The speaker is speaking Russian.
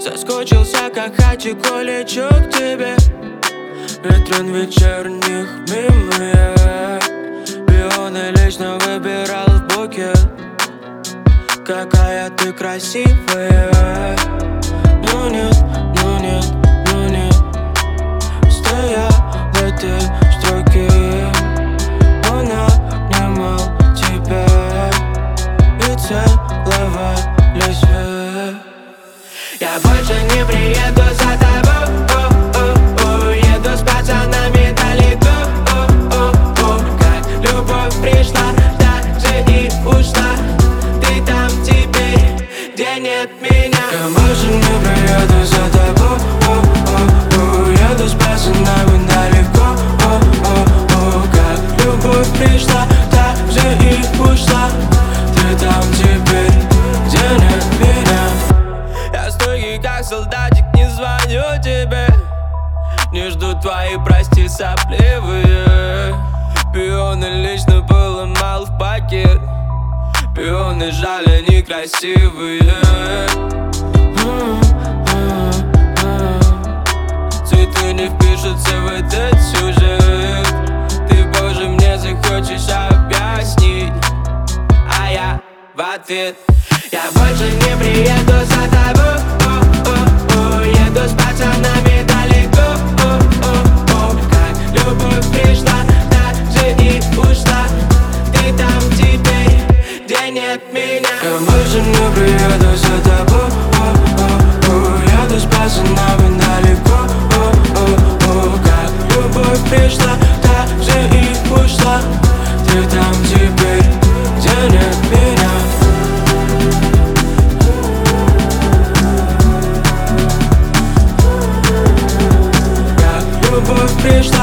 Соскучился, как хатико, лечу к тебе. Ветрен вечерних мимо. Пионы лично выбирал в букет. Какая ты красивая. Ну нет, ну нет, ну нет. Стоя в этой строке, она обнимал тебя и целовали свет. Я больше не приеду за тобой, еду с пацанами далеко. Как любовь пришла, так же и ушла. Ты там теперь, где нет меня. Я больше не приеду за тобой, еду с пацанами далеко. Как любовь пришла, так же и ушла. Ты там теперь, где нет меня. Я стойкий, как солдатик, не звоню тебе. Не жду твои, прости, сопливые. Пионы лично поломал в пакет. Пионы жаль, они красивые. Цветы не впишутся в этот сюжет. Ты позже мне захочешь объяснить, а я в ответ: я больше не приеду за тобой, еду с пацанами далеко. Как любовь пришла, так же и ушла. Ты там теперь, где нет меня. Я больше не приеду за тобой, еду с пацанами далеко. Как любовь пришла, так же и ушла. Ты там теперь, где нет меня. Как любовь пришла.